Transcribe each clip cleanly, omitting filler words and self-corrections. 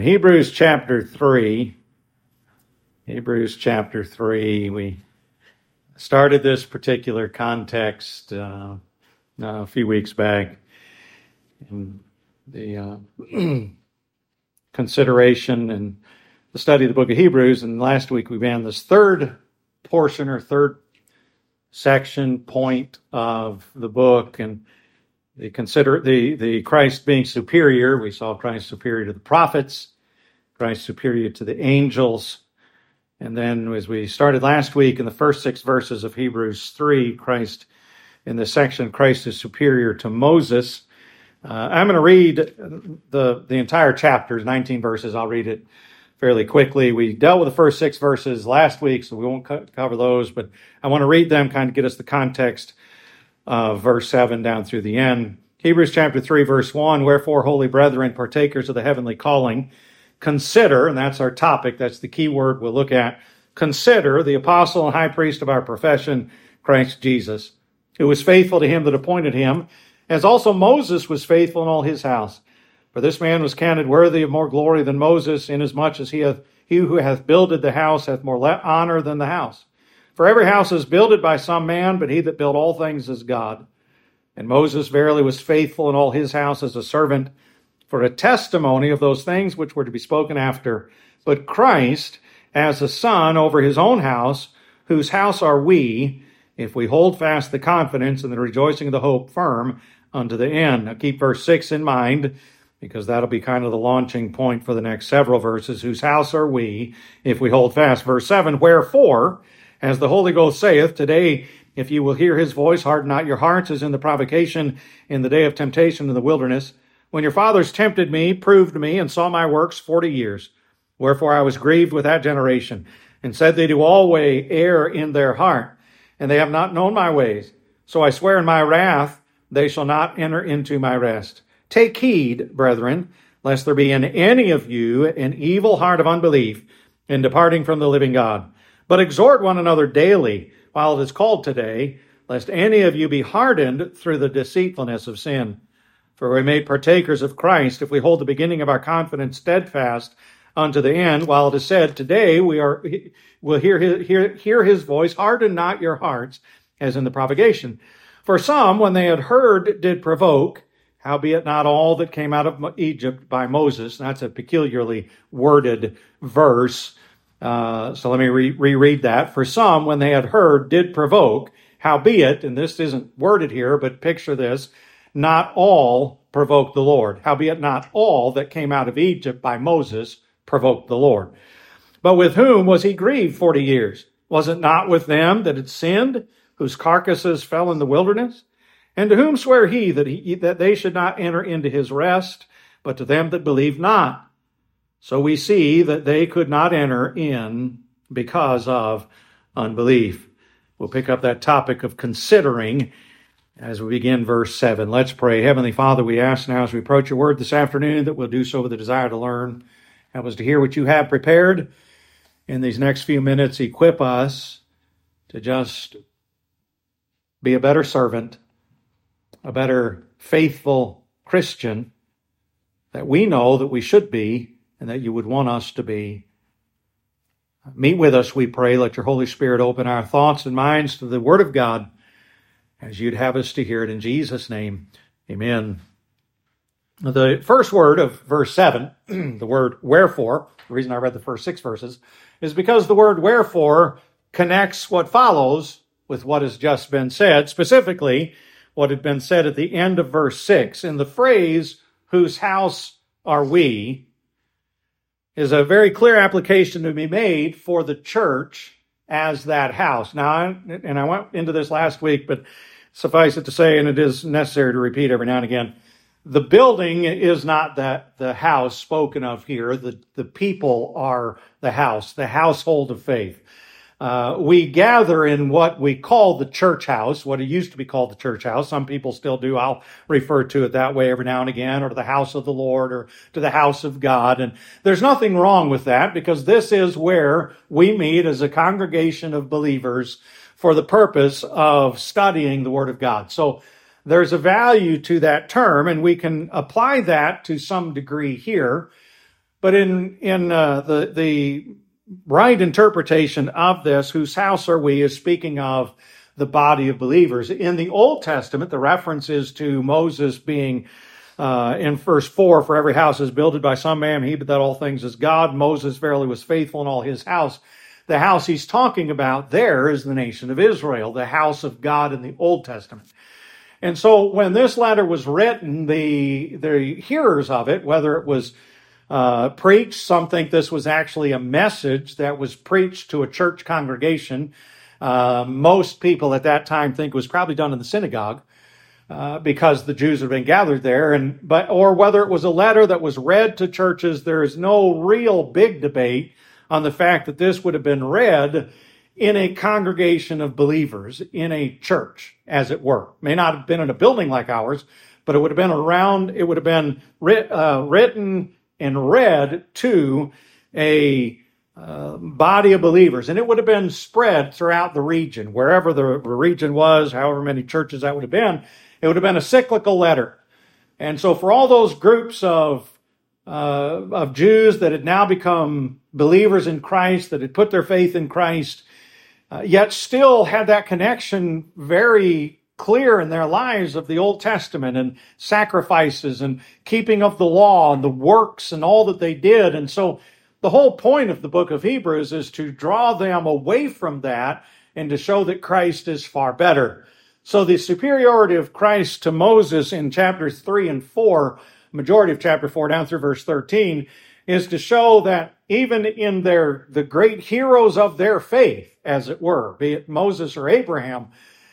Hebrews chapter 3. Hebrews chapter 3. We started this particular context a few weeks back in the consideration and the study of the book of Hebrews. And last week we began this third portion or third section point of the book, and the Christ being superior. We saw Christ superior to the prophets, Christ superior to the angels. And then as we started last week in the first 6 verses of Hebrews 3, Christ, in this section, Christ is superior to Moses. I'm going to read the entire chapter, 19 verses. I'll read it fairly quickly. We dealt with the first 6 verses last week, so we won't cover those, but I want to read them, kind of get us the context of verse 7 down through the end. Hebrews chapter 3, verse 1, "Wherefore, holy brethren, partakers of the heavenly calling, consider," and that's our topic, that's the key word we'll look at, "consider the apostle and high priest of our profession, Christ Jesus, who was faithful to him that appointed him, as also Moses was faithful in all his house. For this man was counted worthy of more glory than Moses, inasmuch as he who hath builded the house hath more honor than the house. For every house is builded by some man, but he that built all things is God. And Moses verily was faithful in all his house as a servant, for a testimony of those things which were to be spoken after. But Christ as a son over his own house, whose house are we, if we hold fast the confidence and the rejoicing of the hope firm unto the end." Now keep verse 6 in mind, because that'll be kind of the launching point for the next several verses. "Whose house are we, if we hold fast?" Verse 7, "Wherefore, as the Holy Ghost saith, today, if you will hear his voice, harden not your hearts as in the provocation in the day of temptation in the wilderness, when your fathers tempted me, proved me, and saw my works 40 years. Wherefore I was grieved with that generation, and said, they do always err in their heart, and they have not known my ways. So I swear in my wrath, they shall not enter into my rest. Take heed, brethren, lest there be in any of you an evil heart of unbelief in departing from the living God. But exhort one another daily, while it is called today, lest any of you be hardened through the deceitfulness of sin. For we are made partakers of Christ, if we hold the beginning of our confidence steadfast unto the end, while it is said, today will hear his voice, harden not your hearts, as in the provocation. For some, when they had heard, did provoke, howbeit not all that came out of Egypt by Moses." That's a peculiarly worded verse. So let me reread that. "For some, when they had heard, did provoke, howbeit," and this isn't worded here, but picture this, "not all provoked the Lord. Howbeit not all that came out of Egypt by Moses provoked the Lord. But with whom was he grieved 40 years? Was it not with them that had sinned, whose carcasses fell in the wilderness? And to whom sware he that they should not enter into his rest, but to them that believed not? So we see that they could not enter in because of unbelief." We'll pick up that topic of considering as we begin verse 7. Let's pray. Heavenly Father, we ask now as we approach your word this afternoon that we'll do so with the desire to learn. Help us to hear what you have prepared. In these next few minutes, equip us to just be a better servant, a better faithful Christian that we know that we should be and that you would want us to be. Meet with us, we pray. Let your Holy Spirit open our thoughts and minds to the Word of God as you'd have us to hear it. In Jesus' name, amen. The first word of verse 7, the word wherefore, the reason I read the first 6 verses, is because the word wherefore connects what follows with what has just been said, specifically what had been said at the end of verse 6. In the phrase, "whose house are we," is a very clear application to be made for the church as that house. Now, and I went into this last week, but suffice it to say, and it is necessary to repeat every now and again, the building is not the house spoken of here. The people are the house, the household of faith. We gather in what we call the church house, what it used to be called the church house. Some people still do. I'll refer to it that way every now and again, or to the house of the Lord, or to the house of God. And there's nothing wrong with that, because this is where we meet as a congregation of believers for the purpose of studying the Word of God. So there's a value to that term, and we can apply that to some degree here. But in the right interpretation of this, whose house are we, is speaking of the body of believers. In the Old Testament, the reference is to Moses being in verse 4, for every house is builded by some man, he but that all things is God. Moses verily was faithful in all his house. The house he's talking about there is the nation of Israel, the house of God in the Old Testament. And so when this letter was written, the hearers of it, whether it was preached, some think this was actually a message that was preached to a church congregation. Most people at that time think it was probably done in the synagogue. Because the Jews had been gathered there, or whether it was a letter that was read to churches, there is no real big debate on the fact that this would have been read in a congregation of believers, in a church, as it were. May not have been in a building like ours, but it would have been written and read to a body of believers, and it would have been spread throughout the region, wherever the region was, however many churches that would have been. It would have been a cyclical letter. And so for all those groups of Jews that had now become believers in Christ, that had put their faith in Christ, yet still had that connection very clear in their lives of the Old Testament and sacrifices and keeping of the law and the works and all that they did. And so the whole point of the book of Hebrews is to draw them away from that and to show that Christ is far better. So the superiority of Christ to Moses in chapters 3 and 4, majority of chapter 4 down through verse 13, is to show that even in the great heroes of their faith, as it were, be it Moses or Abraham,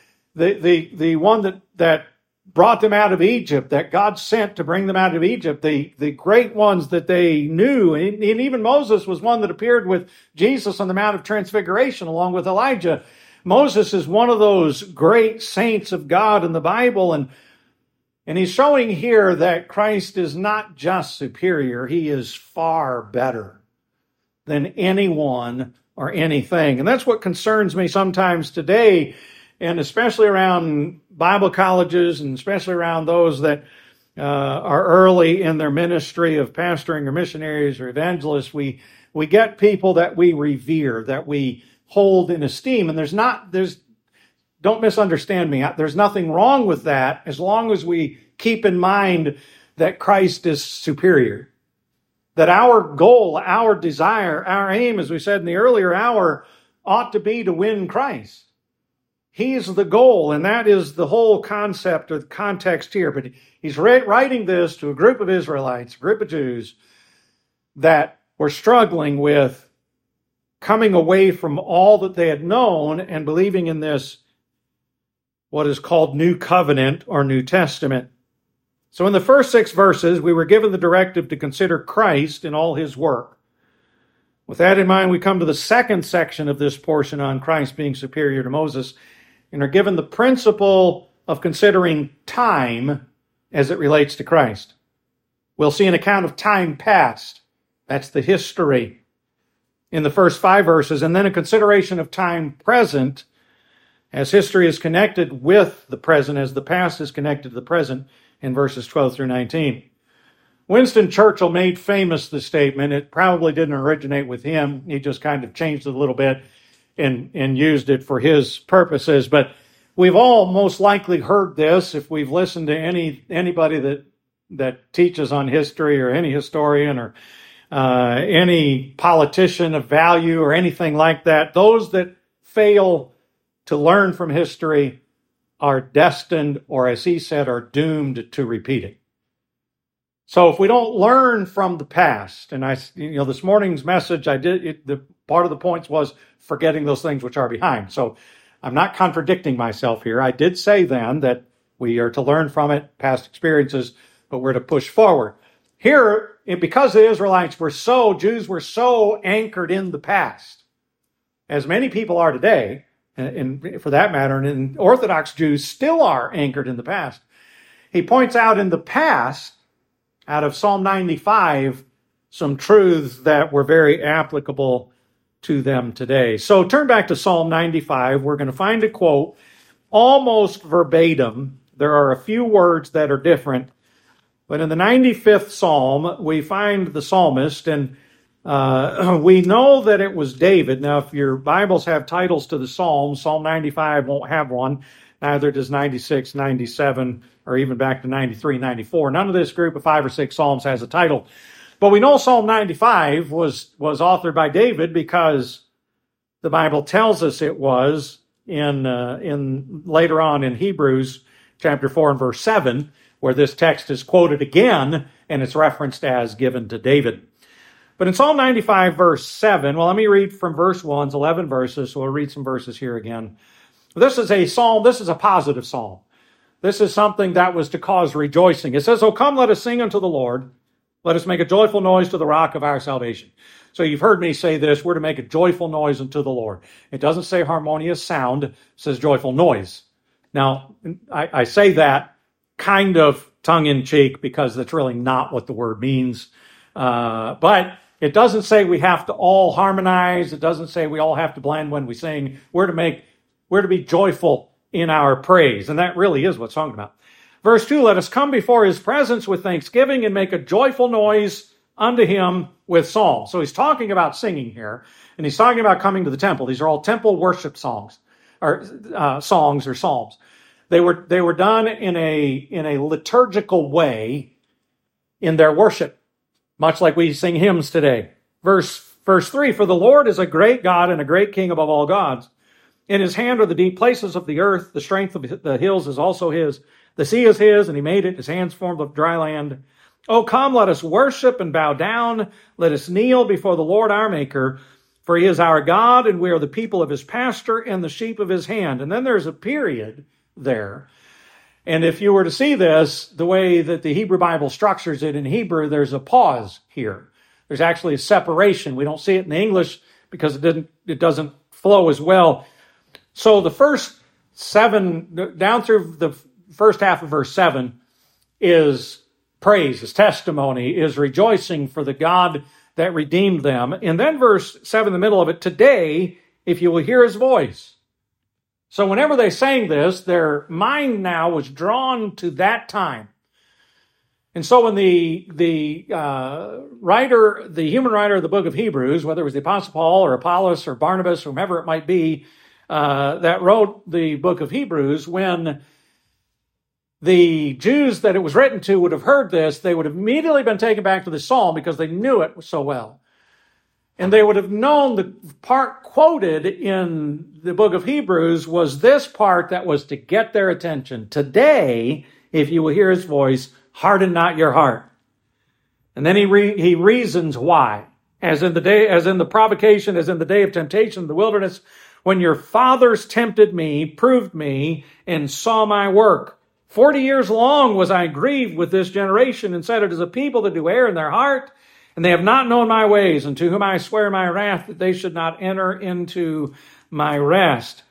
the one that brought them out of Egypt, that God sent to bring them out of Egypt, the great ones that they knew, and even Moses was one that appeared with Jesus on the Mount of Transfiguration along with Elijah. Moses is one of those great saints of God in the Bible, and he's showing here that Christ is not just superior, he is far better than anyone or anything. And that's what concerns me sometimes today, and especially around Bible colleges, and especially around those that are early in their ministry of pastoring or missionaries or evangelists. We get people that we revere, that we hold in esteem. And don't misunderstand me. There's nothing wrong with that as long as we keep in mind that Christ is superior. That our goal, our desire, our aim, as we said in the earlier hour, ought to be to win Christ. He's the goal, and that is the whole concept or the context here. But he's writing this to a group of Israelites, a group of Jews that were struggling with coming away from all that they had known and believing in this, what is called New Covenant or New Testament. So in the first 6 verses, we were given the directive to consider Christ in all his work. With that in mind, we come to the second section of this portion on Christ being superior to Moses, and are given the principle of considering time as it relates to Christ. We'll see an account of time past. That's the history in the first 5 verses, and then a consideration of time present as history is connected with the present, as the past is connected to the present in verses 12 through 19. Winston Churchill made famous the statement. It probably didn't originate with him. He just kind of changed it a little bit and used it for his purposes. But we've all most likely heard this if we've listened to anybody that teaches on history, or any historian, or any politician of value or anything like that. Those that fail to learn from history are destined, or as he said, are doomed to repeat it. So if we don't learn from the past, and this morning's message, the part of the points was forgetting those things which are behind. So I'm not contradicting myself here. I did say then that we are to learn from it, past experiences, but we're to push forward. Here, because the Jews were so anchored in the past, as many people are today, and for that matter, and Orthodox Jews still are anchored in the past. He points out in the past, out of Psalm 95, some truths that were very applicable to them today. So turn back to Psalm 95. We're going to find a quote almost verbatim. There are a few words that are different, But in the 95th Psalm, we find the psalmist, and we know that it was David. Now, if your Bibles have titles to the Psalms, Psalm 95 won't have one. Neither does 96, 97, or even back to 93, 94. None of this group of 5 or 6 Psalms has a title. But we know Psalm 95 was authored by David because the Bible tells us it was in later on in Hebrews chapter 4 and verse 7, where this text is quoted again, and it's referenced as given to David. But in Psalm 95, verse 7, well, let me read from verse 1, it's 11 verses, so we'll read some verses here again. This is a psalm, this is a positive psalm. This is something that was to cause rejoicing. It says, "O come, let us sing unto the Lord. Let us make a joyful noise to the rock of our salvation." So you've heard me say this, we're to make a joyful noise unto the Lord. It doesn't say harmonious sound, it says joyful noise. Now, I say that kind of tongue-in-cheek because that's really not what the word means. But it doesn't say we have to all harmonize. It doesn't say we all have to blend when we sing. We're to be joyful in our praise. And that really is what's talking about. Verse 2, "Let us come before his presence with thanksgiving and make a joyful noise unto him with psalms." So he's talking about singing here, and he's talking about coming to the temple. These are all temple worship songs, or songs or psalms. They were done in a liturgical way in their worship, much like we sing hymns today. Verse 3, "For the Lord is a great God and a great King above all gods. In his hand are the deep places of the earth. The strength of the hills is also his. The sea is his, and he made it. His hands formed of dry land. O come, let us worship and bow down. Let us kneel before the Lord our Maker. For he is our God, and we are the people of his pasture and the sheep of his hand." And then there's a period there. And if you were to see this, the way that the Hebrew Bible structures it in Hebrew, there's a pause here. There's actually a separation. We don't see it in the English because it doesn't flow as well. So the first 7, down through the first half of verse 7, is praise, is testimony, is rejoicing for the God that redeemed them. And then verse 7, in the middle of it, "Today, if you will hear his voice." So whenever they sang this, their mind now was drawn to that time. And so when the human writer of the book of Hebrews, whether it was the Apostle Paul or Apollos or Barnabas, whomever it might be, that wrote the book of Hebrews, when the Jews that it was written to would have heard this, they would have immediately been taken back to the psalm because they knew it so well. And they would have known the part quoted in the book of Hebrews was this part that was to get their attention. "Today, if you will hear his voice, harden not your heart." And then he reasons why. As in the provocation, as in the day of temptation in the wilderness, when your fathers tempted me, proved me, and saw my work. 40 years long was I grieved with this generation, and said, it is a people that do err in their heart, and they have not known my ways, and to whom I swear my wrath that they should not enter into my rest.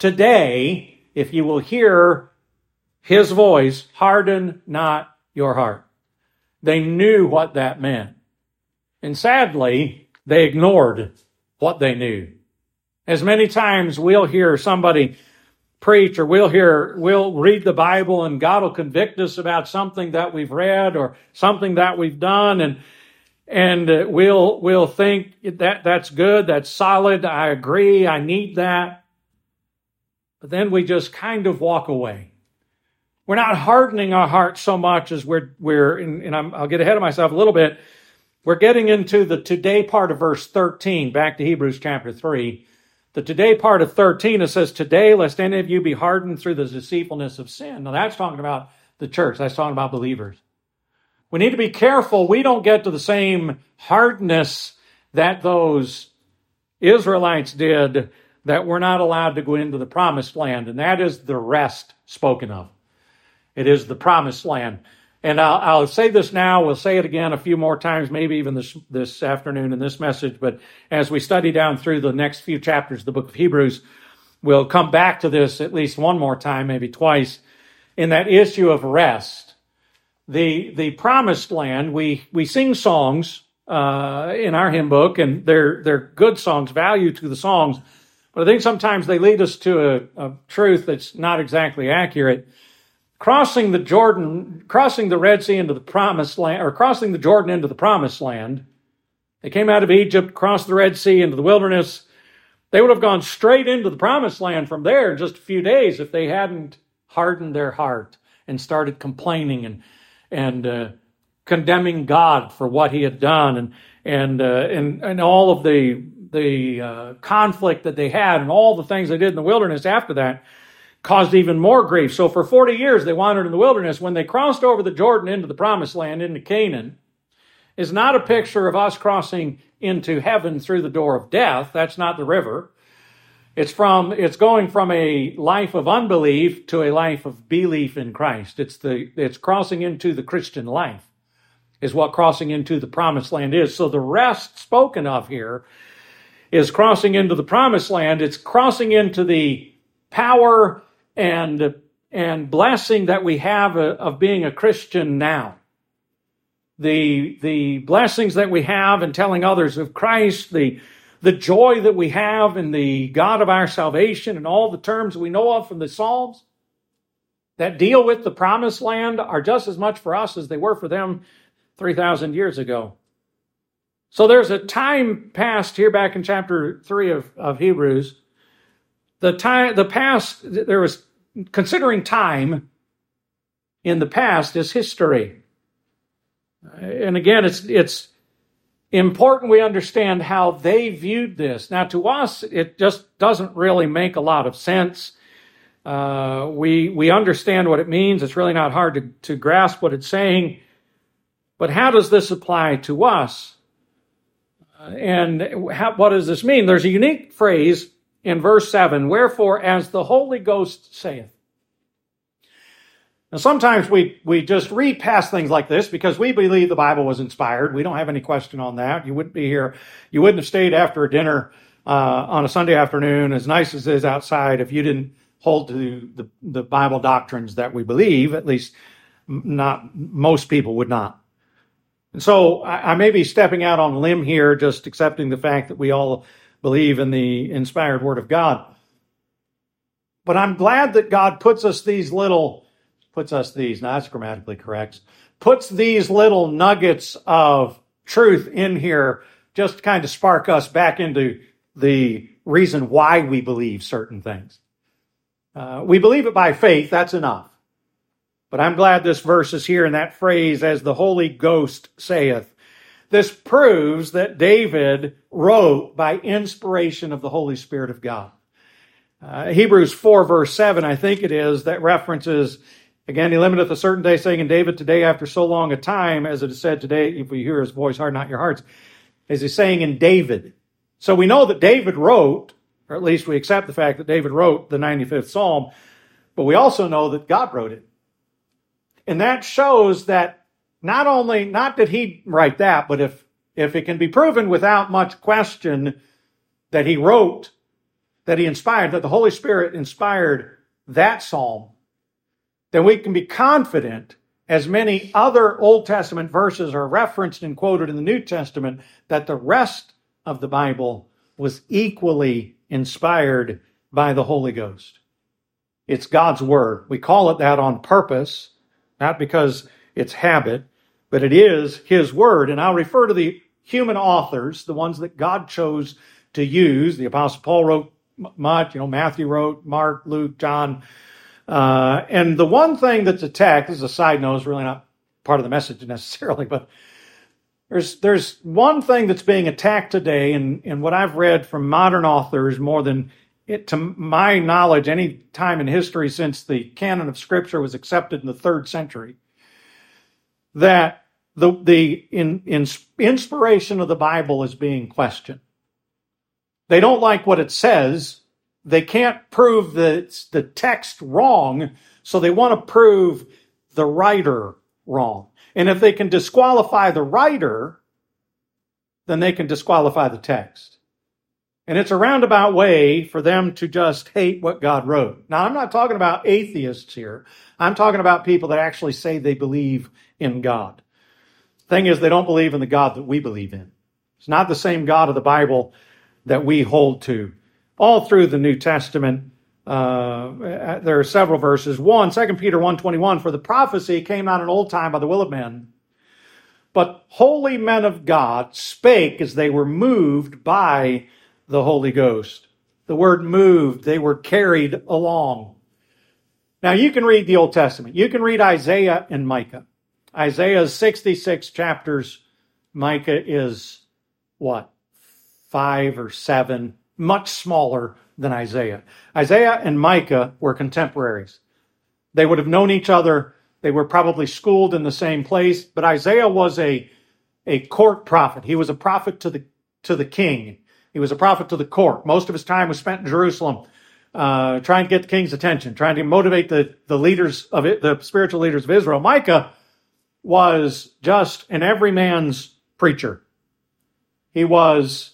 Today, if you will hear his voice, harden not your heart. They knew what that meant. And sadly, they ignored what they knew. As many times we'll hear somebody preach, or we'll read the Bible and God will convict us about something that we've read or something that we've done, and we'll think that's good, that's solid, I agree, I need that. But then we just kind of walk away. We're not hardening our hearts so much as I'll get ahead of myself a little bit. We're getting into the today part of verse 13, back to Hebrews chapter 3. The today part of 13, it says, "Today, lest any of you be hardened through the deceitfulness of sin." Now that's talking about the church. That's talking about believers. We need to be careful we don't get to the same hardness that those Israelites did, that we're not allowed to go into the promised land. And that is the rest spoken of. It is the promised land. And I'll say this now, we'll say it again a few more times, maybe even this afternoon in this message, but as we study down through the next few chapters of the book of Hebrews, we'll come back to this at least one more time, maybe twice, in that issue of rest. The promised land, we sing songs in our hymn book, and they're good songs, value to the songs, but I think sometimes they lead us to a truth that's not exactly accurate. crossing the Red Sea into the promised land, or crossing the Jordan into the promised land. They came out of Egypt, crossed the Red Sea into the wilderness. They would have gone straight into the promised land from there in just a few days if they hadn't hardened their heart and started complaining and condemning God for what he had done and all of the conflict that they had and all the things they did in the wilderness after that caused even more grief. So for 40 years they wandered in the wilderness. When they crossed over the Jordan into the promised land, into Canaan, is not a picture of us crossing into heaven through the door of death. That's not the river. It's going from a life of unbelief to a life of belief in Christ. It's crossing into the Christian life is what crossing into the promised land is. So the rest spoken of here is crossing into the promised land. It's crossing into the power and blessing that we have of being a Christian now. The blessings that we have in telling others of Christ, the joy that we have in the God of our salvation, and all the terms we know of from the Psalms that deal with the promised land are just as much for us as they were for them 3,000 years ago. So there's a time past here back in chapter 3 of Hebrews. The past, there was, considering time in the past is history. And again, it's important we understand how they viewed this. Now, to us, it just doesn't really make a lot of sense. We understand what it means. It's really not hard to grasp what it's saying. But how does this apply to us? What does this mean? There's a unique phrase in verse 7, wherefore, as the Holy Ghost saith. Now, sometimes we just read past things like this because we believe the Bible was inspired. We don't have any question on that. You wouldn't be here. You wouldn't have stayed after a dinner on a Sunday afternoon, as nice as it is outside, if you didn't hold to the Bible doctrines that we believe. At least not most people would not. And so I may be stepping out on a limb here, just accepting the fact that we all believe in the inspired Word of God. But I'm glad that God puts these, now that's grammatically correct, puts these little nuggets of truth in here just to kind of spark us back into the reason why we believe certain things. We believe it by faith, that's enough. But I'm glad this verse is here in that phrase, as the Holy Ghost saith. This proves that David wrote by inspiration of the Holy Spirit of God. Hebrews 4 verse 7, I think it is, that references, again, he limiteth a certain day, saying in David, today after so long a time, as it is said today, if we hear his voice, harden not your hearts, as he's saying in David. So we know that David wrote, or at least we accept the fact that David wrote the 95th Psalm, but we also know that God wrote it. And that shows that not did he write that, but if it can be proven without much question that he wrote, that he inspired, that the Holy Spirit inspired that psalm, then we can be confident, as many other Old Testament verses are referenced and quoted in the New Testament, that the rest of the Bible was equally inspired by the Holy Ghost. It's God's Word. We call it that on purpose, not because it's habit, but it is His Word. And I'll refer to the human authors, the ones that God chose to use. The Apostle Paul wrote much, Matthew wrote, Mark, Luke, John. And the one thing that's attacked, this is a side note, it's really not part of the message necessarily, but there's one thing that's being attacked today, and what I've read from modern authors more than to my knowledge, any time in history since the canon of Scripture was accepted in the 3rd century, that the inspiration of the Bible is being questioned. They don't like what it says. They can't prove the text wrong, so they want to prove the writer wrong. And if they can disqualify the writer, then they can disqualify the text. And it's a roundabout way for them to just hate what God wrote. Now, I'm not talking about atheists here. I'm talking about people that actually say they believe in God. Thing is, they don't believe in the God that we believe in. It's not the same God of the Bible that we hold to. All through the New Testament, There are several verses. 2 Peter 1:21, for the prophecy came not in old time by the will of men, but holy men of God spake as they were moved by the Holy Ghost. The word moved, they were carried along. Now you can read the Old Testament. You can read Isaiah and Micah. Isaiah is 66 chapters. Micah is what? 5 or 7, much smaller than Isaiah. Isaiah and Micah were contemporaries. They would have known each other. They were probably schooled in the same place, but Isaiah was a court prophet. He was a prophet to the king. He was a prophet to the court. Most of his time was spent in Jerusalem, trying to get the king's attention, trying to motivate the leaders of it, the spiritual leaders of Israel. Micah was just an everyman's preacher. He was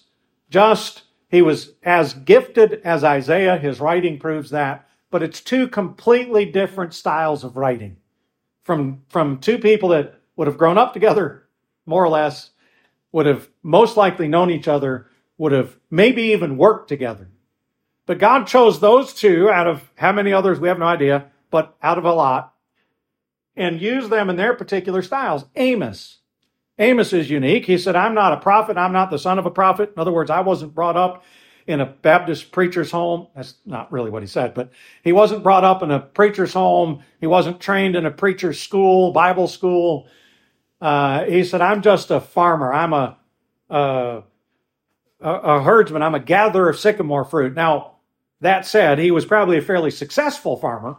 as gifted as Isaiah. His writing proves that, but it's two completely different styles of writing from two people that would have grown up together, more or less, would have most likely known each other, would have maybe even worked together. But God chose those two out of how many others, we have no idea, but out of a lot, and used them in their particular styles. Amos is unique. He said, I'm not a prophet. I'm not the son of a prophet. In other words, I wasn't brought up in a Baptist preacher's home. That's not really what he said, but he wasn't brought up in a preacher's home. He wasn't trained in a preacher's school, Bible school. He said, I'm just a farmer. I'm a herdsman. I'm a gatherer of sycamore fruit. Now, that said, he was probably a fairly successful farmer,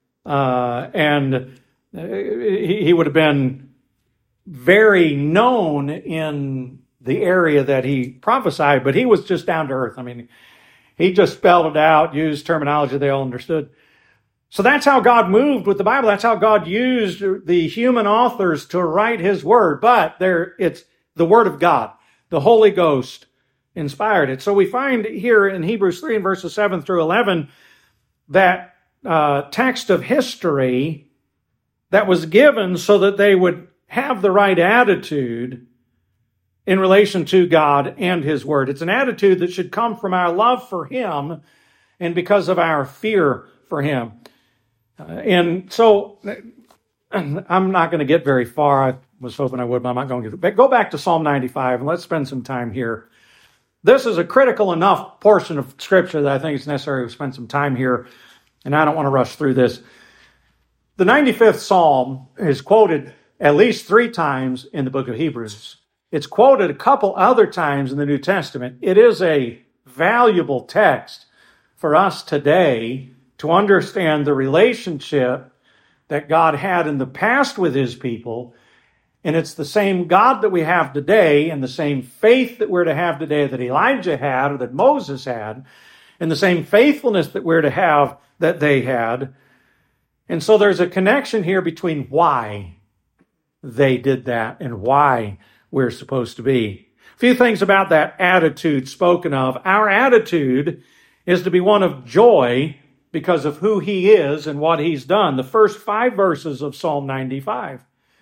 and he would have been very known in the area that he prophesied, but he was just down to earth. I mean, he just spelled it out, used terminology they all understood. So that's how God moved with the Bible. That's how God used the human authors to write his word. But it's the word of God. The Holy Ghost inspired it. So we find here in Hebrews 3 and verses 7 through 11 that text of history that was given so that they would have the right attitude in relation to God and his word. It's an attitude that should come from our love for him and because of our fear for him. And so I'm not going to get very far. I was hoping I would, but I'm not going to get it. Go back to Psalm 95 and let's spend some time here. This is a critical enough portion of Scripture that I think it's necessary to spend some time here, and I don't want to rush through this. The 95th Psalm is quoted at least 3 times in the book of Hebrews. It's quoted a couple other times in the New Testament. It is a valuable text for us today to understand the relationship that God had in the past with his people. And it's the same God that we have today and the same faith that we're to have today that Elijah had or that Moses had, and the same faithfulness that we're to have that they had. And so there's a connection here between why they did that and why we're supposed to be. A few things about that attitude spoken of. Our attitude is to be one of joy because of who he is and what he's done. The first 5 verses of Psalm 95.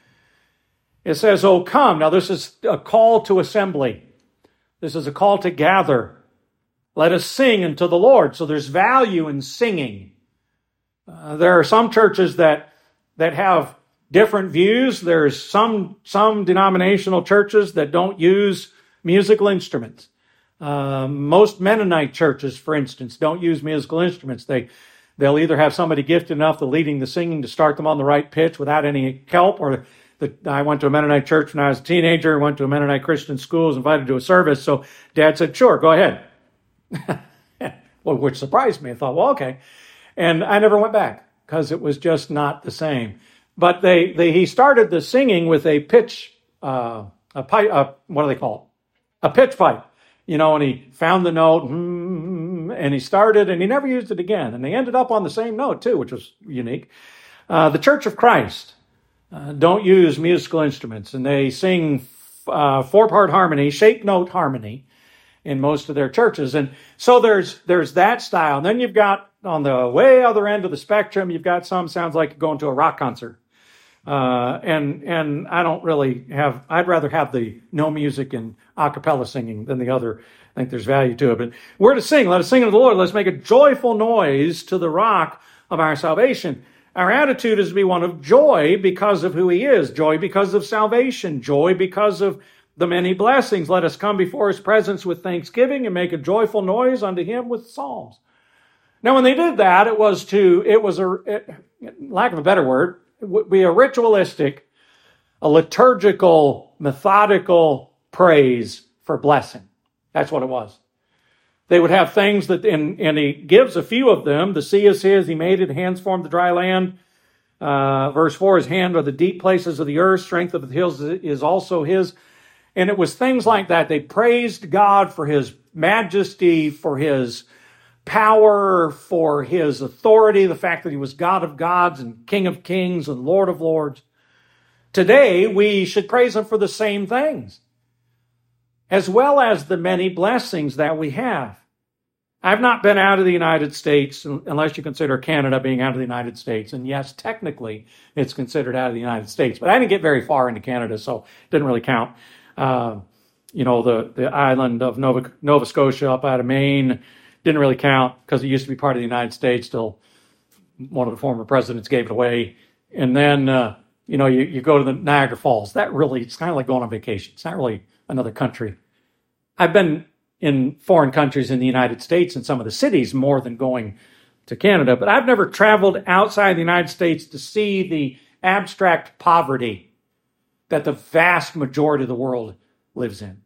It says, "Oh, come." Now, this is a call to assembly. This is a call to gather. Let us sing unto the Lord. So there's value in singing. There are some churches that have different views. There's some denominational churches that don't use musical instruments. Most Mennonite churches, for instance, don't use musical instruments. They'll either have somebody gifted enough to leading the singing to start them on the right pitch without any help, or I went to a Mennonite church when I was a teenager, went to a Mennonite Christian school, was invited to a service, so Dad said, "Sure, go ahead." Well, which surprised me. I thought, well, okay. And I never went back because it was just not the same. But he started the singing with a pitch, a pipe, what do they call it? A pitch pipe, and he found the note, and he started, and he never used it again. And they ended up on the same note too, which was unique. The Church of Christ don't use musical instruments, and they sing 4-part harmony, shape note harmony in most of their churches. And so there's that style. And then you've got on the way other end of the spectrum, you've got some sounds like going to a rock concert. And I don't really have, I'd rather have the no music and a cappella singing than the other. I think there's value to it. But we're to sing. Let us sing unto the Lord. Let's make a joyful noise to the rock of our salvation. Our attitude is to be one of joy because of who he is. Joy because of salvation. Joy because of the many blessings. Let us come before his presence with thanksgiving and make a joyful noise unto him with psalms. Now, when they did that, it was lack of a better word, it would be a ritualistic, a liturgical, methodical praise for blessing. That's what it was. They would have things that, and he gives a few of them. The sea is his, he made it, hands formed the dry land. Verse 4, his hand are the deep places of the earth, strength of the hills is also his. And it was things like that. They praised God for his majesty, for his power, for his authority, the fact that he was God of gods and King of kings and Lord of lords. Today, we should praise him for the same things, as well as the many blessings that we have. I've not been out of the United States, unless you consider Canada being out of the United States. And yes, technically, it's considered out of the United States. But I didn't get very far into Canada, so it didn't really count. The island of Nova Scotia up out of Maine didn't really count because it used to be part of the United States till one of the former presidents gave it away. And then, you go to the Niagara Falls. It's kind of like going on vacation. It's not really another country. I've been in foreign countries in the United States and some of the cities more than going to Canada, but I've never traveled outside the United States to see the abstract poverty that the vast majority of the world lives in.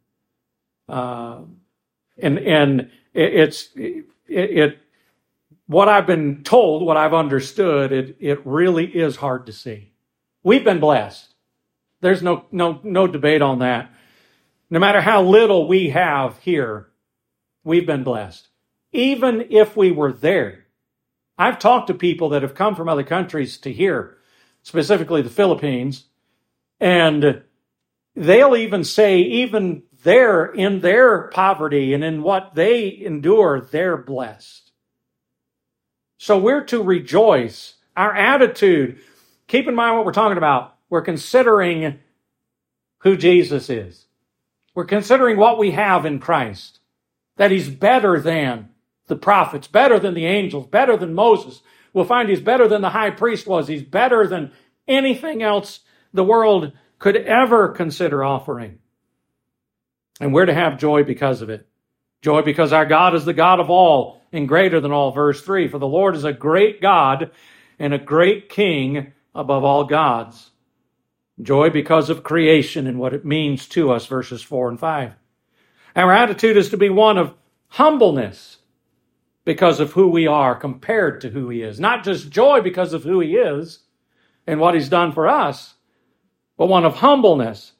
What I've been told, what I've understood, it really is hard to see. We've been blessed. There's no debate on that. No matter how little we have here, we've been blessed. Even if we were there. I've talked to people that have come from other countries to here, specifically the Philippines, and they'll even say, even there, in their poverty and in what they endure, they're blessed. So we're to rejoice. Our attitude, keep in mind what we're talking about. We're considering who Jesus is. We're considering what we have in Christ, that he's better than the prophets, better than the angels, better than Moses. We'll find he's better than the high priest was. He's better than anything else the world could ever consider offering. And we're to have joy because of it. Joy because our God is the God of all and greater than all. Verse 3, for the Lord is a great God and a great King above all gods. Joy because of creation and what it means to us, verses 4 and 5. Our attitude is to be one of humbleness because of who we are compared to who he is. Not just joy because of who he is and what he's done for us, but one of humbleness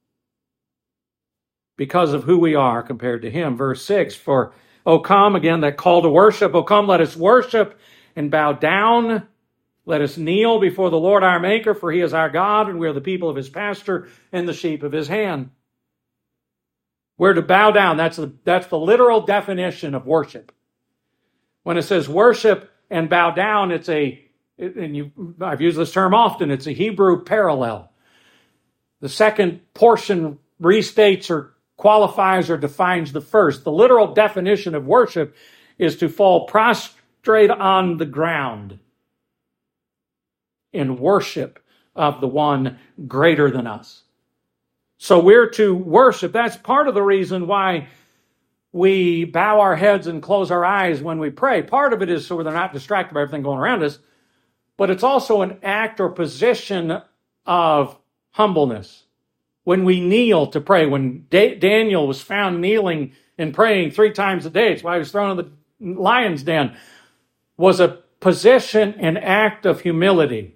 because of who we are compared to him. Verse 6, for, O come, again, that call to worship. O come, let us worship and bow down. Let us kneel before the Lord our Maker, for he is our God, and we are the people of his pasture and the sheep of his hand. We're to bow down. That's the literal definition of worship. When it says worship and bow down, I've used this term often, it's a Hebrew parallel. The second portion restates or qualifies or defines the first. The literal definition of worship is to fall prostrate on the ground in worship of the one greater than us. So we're to worship. That's part of the reason why we bow our heads and close our eyes when we pray. Part of it is so they're not distracted by everything going around us, but it's also an act or position of humbleness. When we kneel to pray, when Daniel was found kneeling and praying 3 times a day, it's why he was thrown in the lion's den, was a position and act of humility.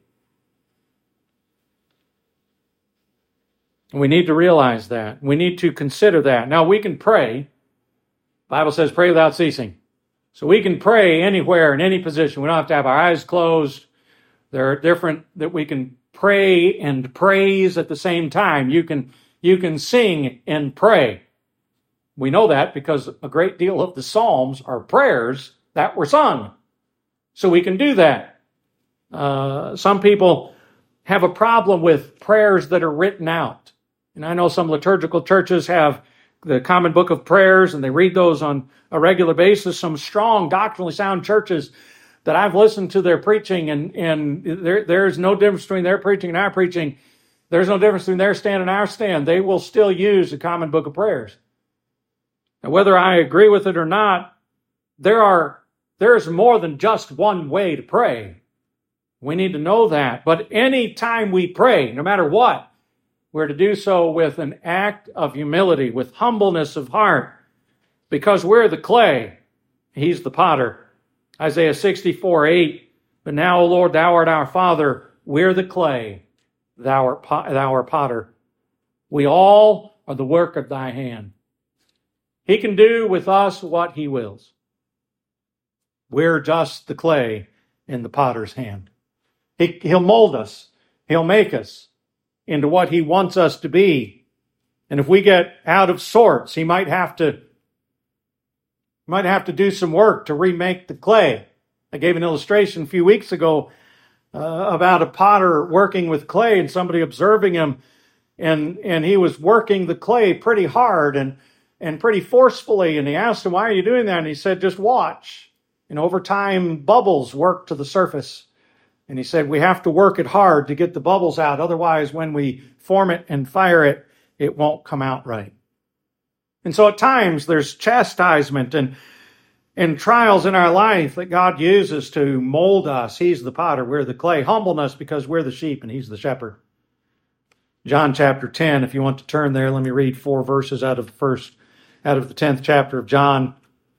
We need to realize that. We need to consider that. Now, we can pray. The Bible says pray without ceasing. So we can pray anywhere, in any position. We don't have to have our eyes closed. There are different that we can pray and praise at the same time. You can sing and pray. We know that because a great deal of the Psalms are prayers that were sung. So we can do that. Some people have a problem with prayers that are written out. And I know some liturgical churches have the Common Book of Prayers, and they read those on a regular basis. Some strong, doctrinally sound churches that I've listened to their preaching, and there's no difference between their preaching and our preaching. There's no difference between their stand and our stand. They will still use the Common Book of Prayers. Now, whether I agree with it or not, there's more than just one way to pray. We need to know that. But any time we pray, no matter what, we're to do so with an act of humility, with humbleness of heart, because we're the clay. He's the potter. Isaiah 64:8. But now, O Lord, thou art our Father. We're the clay. Thou art potter. We all are the work of thy hand. He can do with us what he wills. We're just the clay in the potter's hand. He'll mold us. He'll make us into what he wants us to be. And if we get out of sorts, he might have to do some work to remake the clay. I gave an illustration a few weeks ago about a potter working with clay and somebody observing him, and he was working the clay pretty hard and pretty forcefully. And he asked him, "Why are you doing that?" And he said, "Just watch. And over time, bubbles work to the surface." And he said, "We have to work it hard to get the bubbles out. Otherwise, when we form it and fire it, it won't come out right." And so at times there's chastisement and trials in our life that God uses to mold us. He's the potter, we're the clay. Humbleness because we're the sheep and he's the shepherd. John chapter 10, if you want to turn there, let me read 4 verses out of the 10th chapter of John.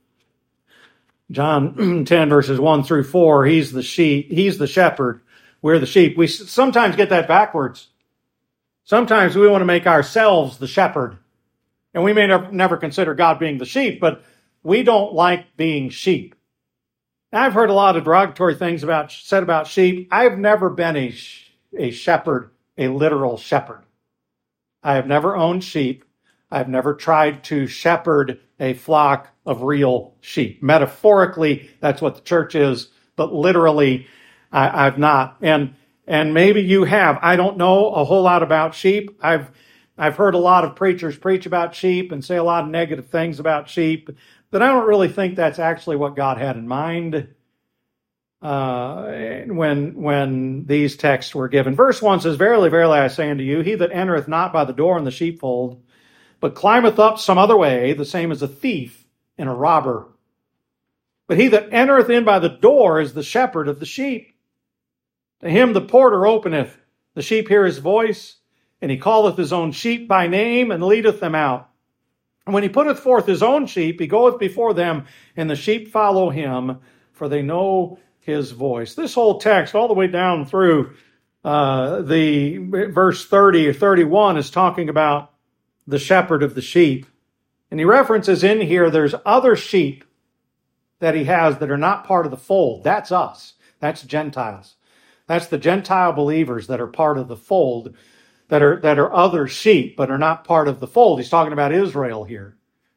John 10 verses 1 through 4, he's the shepherd, we're the sheep. We sometimes get that backwards. Sometimes we want to make ourselves the shepherd. And we may never consider God being the sheep, but we don't like being sheep. Now, I've heard a lot of derogatory things said about sheep. I've never been a shepherd, a literal shepherd. I have never owned sheep. I've never tried to shepherd a flock of real sheep. Metaphorically, that's what the church is, but literally, I've not. And maybe you have. I don't know a whole lot about sheep. I've heard a lot of preachers preach about sheep and say a lot of negative things about sheep, but I don't really think that's actually what God had in mind when these texts were given. Verse 1 says, "Verily, verily, I say unto you, he that entereth not by the door in the sheepfold, but climbeth up some other way, the same as a thief and a robber. But he that entereth in by the door is the shepherd of the sheep. To him the porter openeth, the sheep hear his voice, and he calleth his own sheep by name, and leadeth them out. And when he putteth forth his own sheep, he goeth before them, and the sheep follow him, for they know his voice." This whole text, all the way down through the verse 30 or 31, is talking about the shepherd of the sheep. And he references in here, there's other sheep that he has that are not part of the fold. That's us. That's Gentiles. That's the Gentile believers that are part of the fold, that are other sheep, but are not part of the fold. He's talking about Israel here.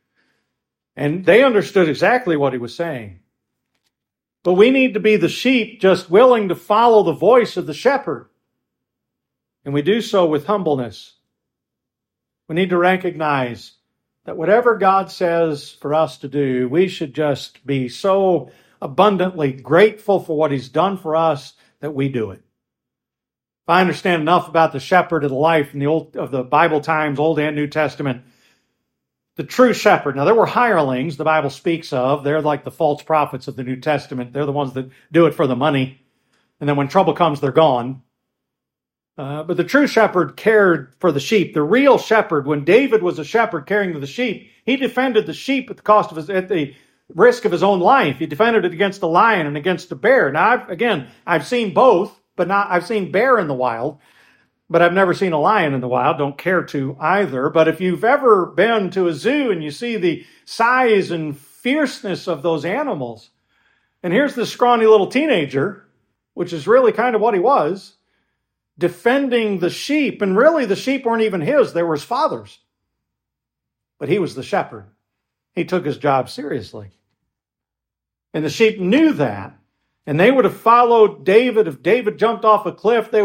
And they understood exactly what he was saying. But we need to be the sheep just willing to follow the voice of the shepherd. And we do so with humbleness. We need to recognize that whatever God says for us to do, we should just be so abundantly grateful for what he's done for us that we do it. If I understand enough about the shepherd of the life in the Bible times, Old and New Testament, the true shepherd. Now, there were hirelings the Bible speaks of. They're like the false prophets of the New Testament. They're the ones that do it for the money. And then when trouble comes, they're gone. But the true shepherd cared for the sheep. The real shepherd, when David was a shepherd caring for the sheep, he defended the sheep at the risk of his own life. He defended it against the lion and against the bear. Now, I've seen both, but I've seen bear in the wild, but I've never seen a lion in the wild. Don't care to either. But if you've ever been to a zoo and you see the size and fierceness of those animals, and here's this scrawny little teenager, which is really kind of what he was, defending the sheep, and really the sheep weren't even his, they were his father's. But he was the shepherd. He took his job seriously. And the sheep knew that, and they would have followed David. If David jumped off a cliff, they would have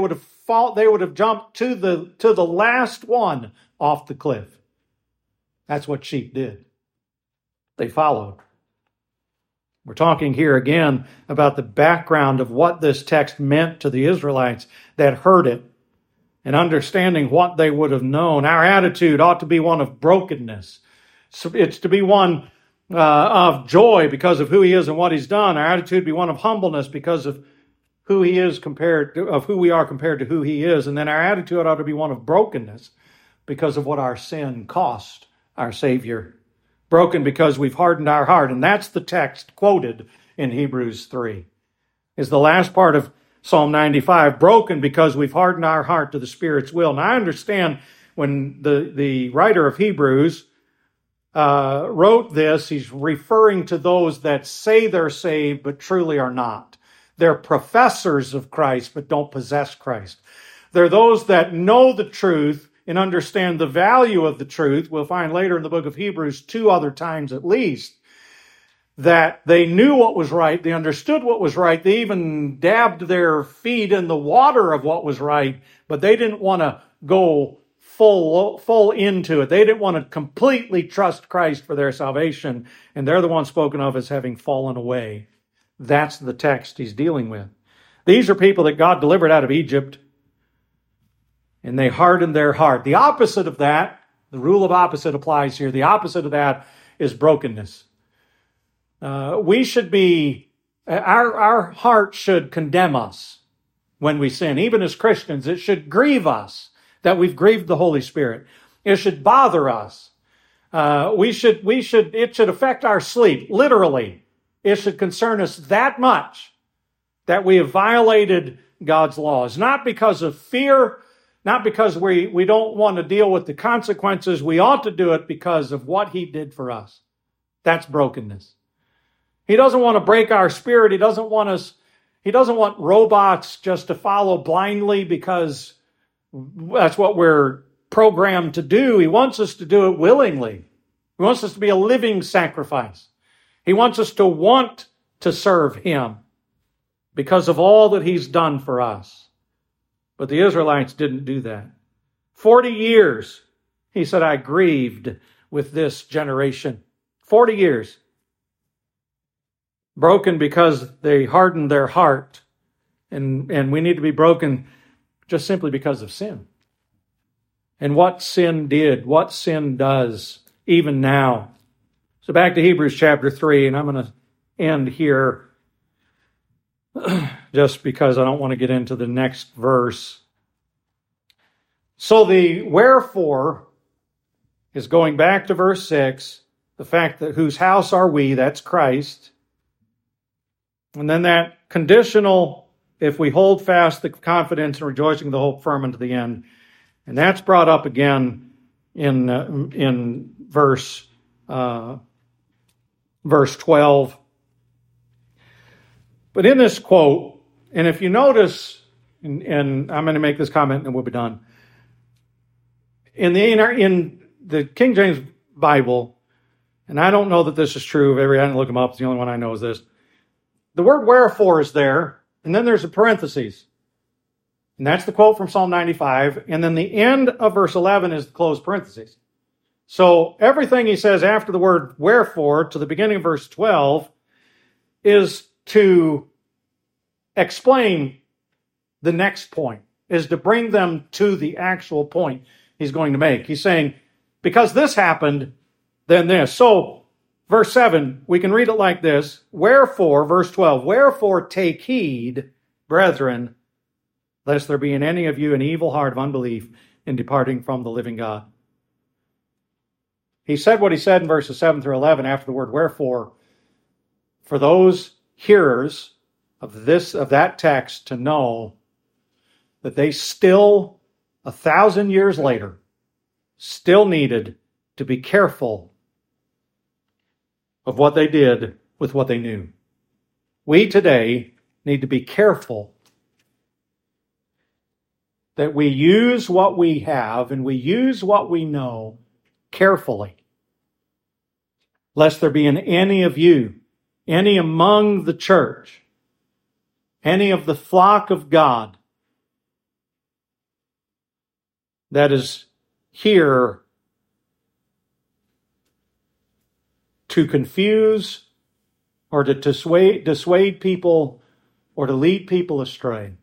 they would have jumped to the last one off the cliff. That's what sheep did. They followed. We're talking here again about the background of what this text meant to the Israelites that heard it, and understanding what they would have known. Our attitude ought to be one of brokenness. So it's to be one of joy because of who He is and what He's done. Our attitude be one of humbleness because of who He is of who we are compared to who He is. And then our attitude ought to be one of brokenness because of what our sin cost our Savior. Broken because we've hardened our heart. And that's the text quoted in Hebrews 3. Is the last part of Psalm 95, broken because we've hardened our heart to the Spirit's will. Now I understand when the writer of Hebrews wrote this, he's referring to those that say they're saved but truly are not. They're professors of Christ but don't possess Christ. They're those that know the truth and understand the value of the truth. We'll find later in the book of Hebrews 2 other times at least that they knew what was right, they understood what was right, they even dabbed their feet in the water of what was right, but they didn't want to go full into it. They didn't want to completely trust Christ for their salvation, and they're the ones spoken of as having fallen away. That's the text he's dealing with. These are people that God delivered out of Egypt, and they hardened their heart. The opposite of that, the rule of opposite applies here. The opposite of that is brokenness. We should be, our heart should condemn us when we sin. Even as Christians, it should grieve us that we've grieved the Holy Spirit. It should bother us. It should affect our sleep, literally. It should concern us that much that we have violated God's laws. Not because of fear, not because we don't want to deal with the consequences. We ought to do it because of what He did for us. That's brokenness. He doesn't want to break our spirit. He doesn't want robots just to follow blindly because that's what we're programmed to do. He wants us to do it willingly. He wants us to be a living sacrifice. He wants us to want to serve Him because of all that He's done for us. But the Israelites didn't do that. 40 years, He said, I grieved with this generation. 40 years. Broken because they hardened their heart. And we need to be broken just simply because of sin. And what sin did, what sin does, even now. So back to Hebrews chapter 3, and I'm going to end here just because I don't want to get into the next verse. So the wherefore is going back to verse 6, the fact that whose house are we, that's Christ. And then that conditional, if we hold fast the confidence and rejoicing of the hope firm unto the end. And that's brought up again in verse 12. But in this quote, and if you notice, and I'm going to make this comment and we'll be done. In the King James Bible, and I don't know that this is true, I didn't look them up, it's the only one I know is this. The word wherefore is there, and then there's a parenthesis. And that's the quote from Psalm 95. And then the end of verse 11 is the closed parenthesis. So everything he says after the word wherefore to the beginning of verse 12 is to explain the next point, is to bring them to the actual point he's going to make. He's saying, because this happened, then this. So verse 7, we can read it like this. Wherefore, verse 12, wherefore take heed, brethren, lest there be in any of you an evil heart of unbelief in departing from the living God. He said what he said in verses 7 through 11 after the word wherefore, for those hearers of that text to know that they still, 1,000 years later, still needed to be careful of what they did with what they knew. We today need to be careful that we use what we have and we use what we know carefully, lest there be in any of you, any among the church, any of the flock of God, that is here to confuse or to dissuade people or to lead people astray.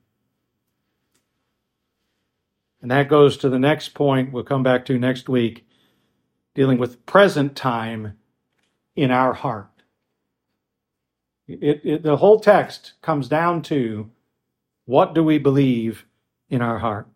And that goes to the next point we'll come back to next week, dealing with present time in our heart. The whole text comes down to, what do we believe in our heart?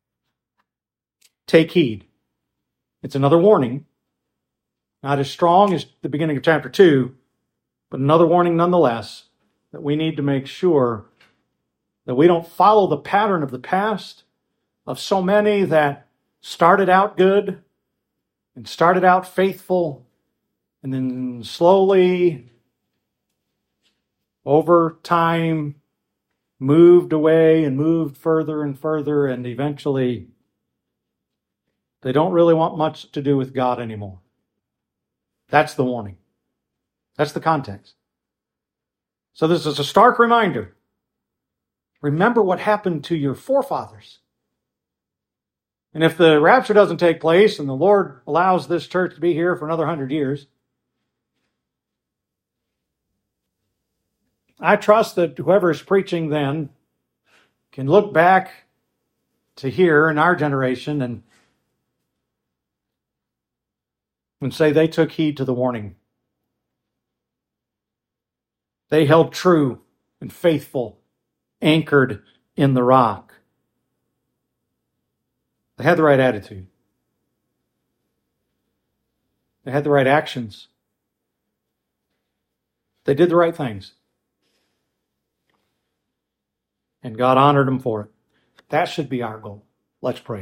Take heed. It's another warning, not as strong as the beginning of chapter 2, but another warning nonetheless, that we need to make sure that we don't follow the pattern of the past, of so many that started out good and started out faithful, and then slowly, over time, moved away and moved further and further, and eventually they don't really want much to do with God anymore. That's the warning. That's the context. So this is a stark reminder. Remember what happened to your forefathers. And if the rapture doesn't take place and the Lord allows this church to be here for another 100 years, I trust that whoever is preaching then can look back to here in our generation and say they took heed to the warning. They held true and faithful, anchored in the rock. They had the right attitude. They had the right actions. They did the right things. And God honored them for it. That should be our goal. Let's pray.